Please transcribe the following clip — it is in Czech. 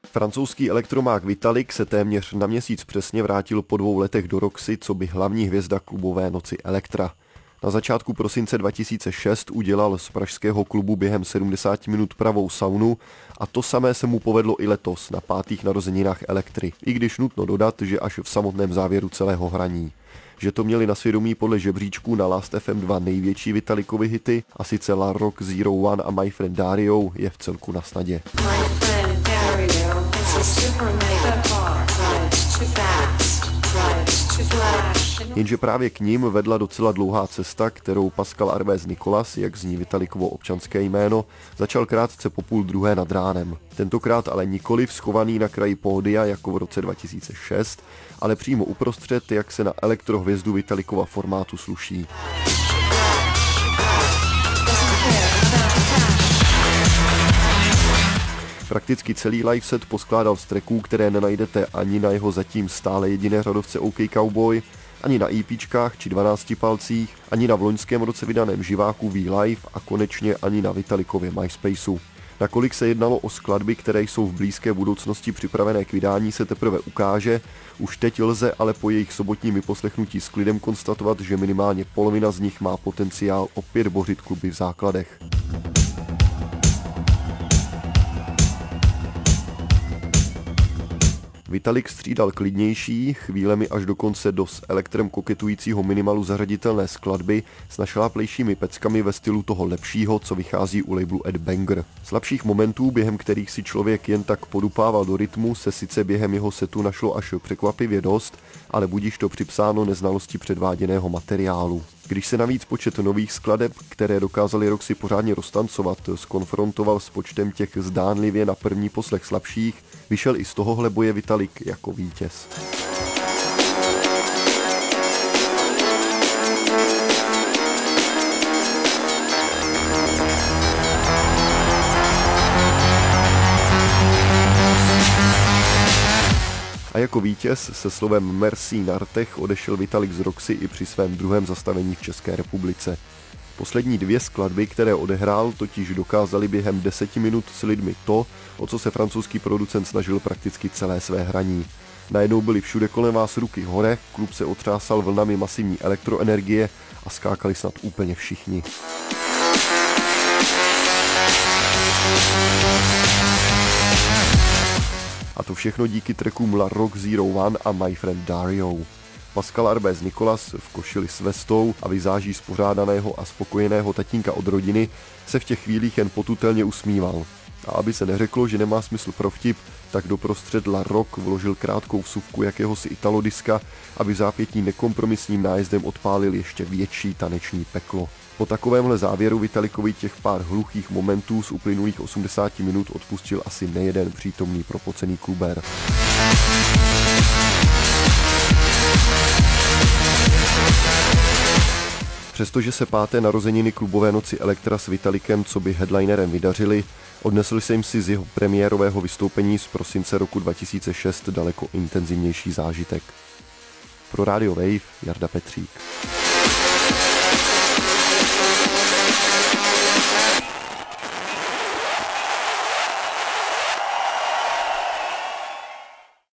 Francouzský elektromák Vitalik se téměř na měsíc přesně vrátil po 2 letech do Roxy, co by hlavní hvězda klubové noci Elektra. Na začátku prosince 2006 udělal z pražského klubu během 70 minut pravou saunu a to samé se mu povedlo i letos na 5. narozeninách Elektry, i když nutno dodat, že až v samotném závěru celého hraní. Že to měli na svědomí podle žebříčků na Last FM 2 největší Vitalikovy hity, a sice La Rock, Zero One a My Friend Dario, je v celku na snadě. Jenže právě k ním vedla docela dlouhá cesta, kterou Pascal Arvez Nicolas, jak zní Vitalikovo občanské jméno, začal krátce po 12:30 nad ránem. Tentokrát ale nikoliv schovaný na kraji pódia jako v roce 2006, ale přímo uprostřed, jak se na elektrohvězdu Vitalikova formátu sluší. Prakticky celý live set poskládal z tracků, které nenajdete ani na jeho zatím stále jediné řadovce OK Cowboy, ani na EPčkách či 12 palcích, ani na v loňském roce vydaném živáku V-Live a konečně ani na Vitalikově MySpaceu. Nakolik se jednalo o skladby, které jsou v blízké budoucnosti připravené k vydání, se teprve ukáže. Už teď lze ale po jejich sobotním vyposlechnutí s klidem konstatovat, že minimálně polovina z nich má potenciál opět bořit kluby v základech. Vitalik střídal klidnější, chvílemi až dokonce do s Elektrem koketujícího minimalu zařaditelné skladby s našláplejšími peckami ve stylu toho lepšího, co vychází u labelu Ed Banger. Slabších momentů, během kterých si člověk jen tak podupával do rytmu, se sice během jeho setu našlo až překvapivě dost, ale budíž to připsáno neznalosti předváděného materiálu. Když se navíc počet nových skladeb, které dokázali Roxy pořádně roztancovat, skonfrontoval s počtem těch zdánlivě na první poslech slabších, vyšel i z tohohle boje Vitalik jako vítěz. A jako vítěz se slovem Merci na rtech odešel Vitalik z Roxy i při svém druhém zastavení v České republice. Poslední 2 skladby, které odehrál, totiž dokázali během 10 minut s lidmi to, o co se francouzský producent snažil prakticky celé své hraní. Najednou byly všude kolem vás ruky hore, klub se otřásal vlnami masivní elektroenergie a skákali snad úplně všichni. A to všechno díky trackům La Rock, Zero One a My Friend Dario. Pascal Arvez Nicolas v košili s vestou a vizáží spořádaného a spokojeného tatínka od rodiny se v těch chvílích jen potutelně usmíval. A aby se neřeklo, že nemá smysl pro vtip, tak doprostřed La Rock vložil krátkou vsuvku jakéhosi italodiska a v zápětí nekompromisním nájezdem odpálil ještě větší taneční peklo. Po takovémhle závěru Vitalikovi těch pár hluchých momentů z uplynulých 80 minut odpustil asi nejeden přítomný propocený kluber. Přestože se 5. narozeniny klubové noci Elektra s Vitalikem coby headlinerem vydařily, odnesl jsem si z jeho premiérového vystoupení z prosince roku 2006 daleko intenzivnější zážitek. Pro Radio Wave Jarda Petřík.